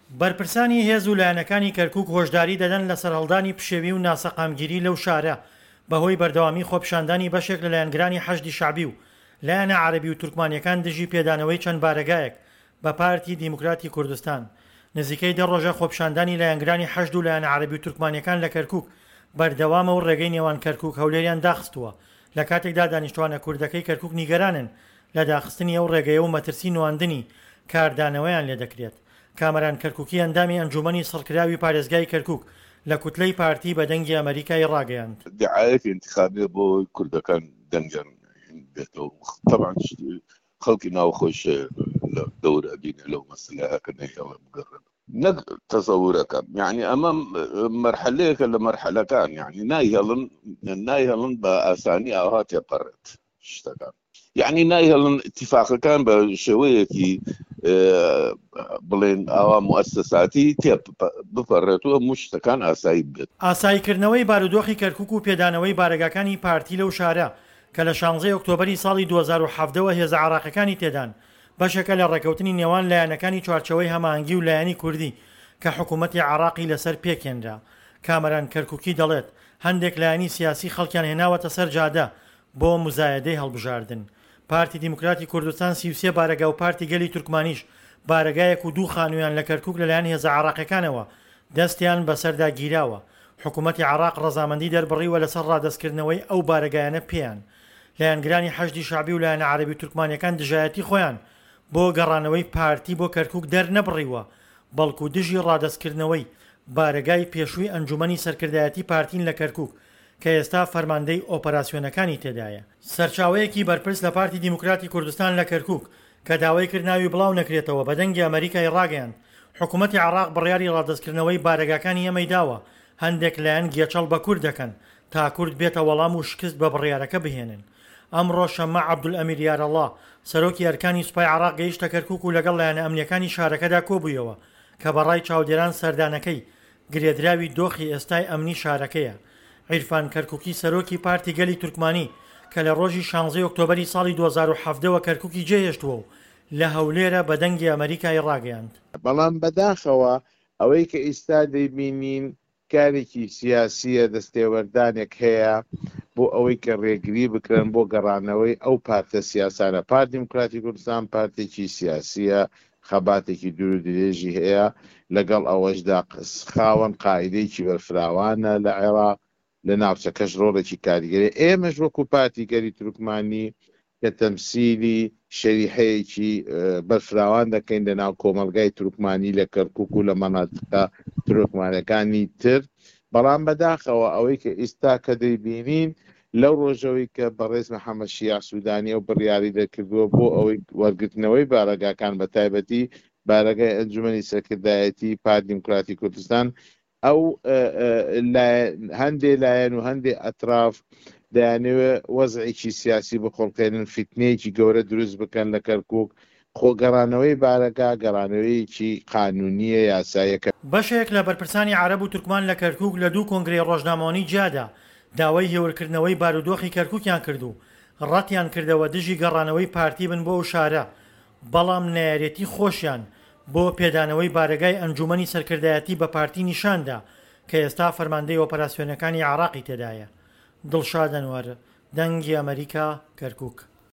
بەرپرسانی هێز و لایەنەکانی کەرکووک هۆشداری دەدەن لە سەرهەڵدانی پشێوی و ناسەقامگیری لەو شارە بەهۆی بەردەوامی خۆپیشاندانی بەشێک لە لایەنگرانی حەشدی شعبی و لایەنە عەرەبی و تورکمانیەکان دژی پێدانەوەی چەند بارەگایەک بە پارتی دیموکراتی کوردستان. نزیکەی 10 ڕۆژە خۆپیشاندانی لایەنگرانی حەشد و لایەنە عەرەبی و تورکمانیەکان لە کەرکووک بەردەوامە و ڕێگەی نێوان کەرکووک هەولێریان داخستووە. لە کاتێکدا دانیشتوانە کوردەکەی کەرکووک نیگەرانن لە داخستنی ئەو ڕێگەیە و مەترسی نواندنی کاردانەوەیان لێ دەکرێت. کامەران کەرکووکی ئەندامی ئەنجومەنی سەرکراوی پارێزگای کەرکووک لە کوتلەی پارتی بە دەنگی ئەمریکای ڕاگەیاند. دعایەتی انتخابی بۆ کوردەکان دەنگیان بێتەوە. طبعا خەڵکی ناوخۆش دەورە بینە لەو مەسلەیەکە نەیهێڵە بگەڕێن نەک تەسەورەکەم، یعنی ئەمە مەرحەلەیەکە لە مەرحەلەکان، یعنی نایهێڵن بە ئاسانی ئاوا تێپەڕێت شتەکان، یعنی نایهێڵن اتفاقەکان بە شێوەیەکی بڵێن ئاوا موەسسەساتی بپەڕێتەوە شتەکان ئاسایی بێت. ئاساییکردنەوەی بارودۆخی کەرکووک و پێدانەوەی بارەگاکانی پارتی لەو شارە کە لە 16 ئۆکتۆبەری ساڵی 2017ەوە هێزە عێراقیەکانی تێدان بەشێکە لە ڕێکەوتنی نێوان لایەنەکانی چوارچەوەی هەماهەنگی و لایەنی کوردی کە حکوومەتی عێراقی لەسەر پێکێنرا. کامەران کەرکووکی دەڵێت هەندێک لایەنی سیاسی خەڵکیان هێناوەتە سەر جادە بۆ مزایەدەی هەڵبژاردن. پارتی دیموکراتی کوردستان 33 بارەگا و پارتی گەلی تورکمانیش بارەگایەک و 2 خانوویان لە کەرکووک لەلایەن هێزە عێراقیەکانەوە دەستیان بەسەردا گیراوە. حکوومەتی عێراق ڕەزامەندی دەربڕیوە لەسەر ڕادەستکردنەوەی ئەو بارەگایانە پێیان. لایەنگرانی حەشدی شعبی و لایەنە عەرەبی و تورکمانیەکان دژایەتی خۆیان بۆ گەڕانەوەی پارتی بۆ کەرکووک دەرنەبڕیوە، بەڵکو دژی ڕادەستکردنەوەی بارەگای پێشووی ئەنجومەنی سەرکردایەتی پارتین لە کەرکووک کە ئێستا فەرماندەی ئۆپەراسیۆنەکانی تێدایە. سەرچاوەیەکی بەرپرس لە پارتی دیموکراتی کوردستان لە کەرکووک کە داوای کردناوی بڵاو نەکرێتەوە بە دەنگی ئەمریکای ڕاگەیاند حکوومەتی عێراق بڕیاری ڕادەستکردنەوەی بارەگاکانی ئەمەی داوە هەندێک لایەن گێچەڵ بە کورد دەکەن تا کورد بێتە وەڵام و شکست بە بڕیارەکە بهێنن. ئەمڕۆ شەمە عەبدولئەمیر یارەڵڵا سەرۆکی ئەرکانی سوپای عێراق گەیشتە کەرکووک و لەگەڵ لایەنە ئەمنیەکانی شارەکەدا کۆبوویەوە کە بەڕای چاودێران سەردانەکەی گرێدراوی دۆخی ئێستای ئەمنی شارەکەیە. عیرفان کەرکووکی سەرۆکی پارتی گەلی تورکمانی کە لە ڕۆژی 16 ئۆکتۆبەری ساڵی 2017ەوە کەرکووکی جێهێشتووە و لە هەولێرە بە دەنگی ئەمریکای ڕاگەیاند. بەڵام بەداخەوە ئەوەی کە ئێستا دەیبینین کارێکی سیاسیە دەستێوەردانێک هەیە بۆ ئەوەی کە ڕێگری بکرێن بۆ گەڕانەوەی ئەو پارتە سیاسانە. پارتی دیموکراتی کوردستان پارتێکی سیاسیە، خەباتێکی دوور و درێژی هەیە، لەگەڵ ئەوەشدا خاوەن قاعیدەیەکی بەرفراوانە لە عێراق، لە ناوچەکەش ڕۆڵێکی کاریگەری. ئێمەش وەکو پارتی گەلی تورکمانی کە تەمسیلی شەریحەیەکی بەرفراوان دەکەین لە ناو کۆمەلگای تورکمانی لە کەرکووک و لە مەناتقە تورکمانەکانی تر. بەڵام بەداخەوە ئەوەی کە ئێستا کە دەیبینین لەو ڕۆژەوەی کە بەڕێز محەممەد شیاع سوودانی و بڕیاری دەکردووە بۆ ئەوەی وەرگرتنەوەی بارەگاکان بە تایبەتی بارەگای ئەنجومەنی سەرکردایەتی پارتی دیموکراتی کوردستان ئەو هەندێک لایەن و هەندێک ئەتراف دەیانەوێت وەزعێکی سیاسی بخۆڵکێنن، فیتنەیەکی گەورە دروست بکەن لە کەرکووک. خۆگەڕانەوەی بارەگا گەڕانەوەیکی قانونیە یاسایەکە. بەشێک لە بەرپرسانی عەرەب و تورکمان لە کەرکووک لە 2 کۆنگرەی ڕۆژنامەوانی جادا داوای هێورکردنەوەی بارودۆخی کەرکووکیان کردو ڕەتیان کردەوە دژی گەڕانەوەی پارتی بن بۆ ئەو شارە، بەڵام نایارێتی خۆشیان بۆ پێدانەوەی بارەگای ئەنجومەنی سەرکردایەتی بە پارتی نیشاندا کە ئێستا فەرماندەی ئۆپەراسیۆنەکانی عێراقی تێدایە. دڵشاد ئەنوەر، دەنگی ئەمریکا، کەرکووک.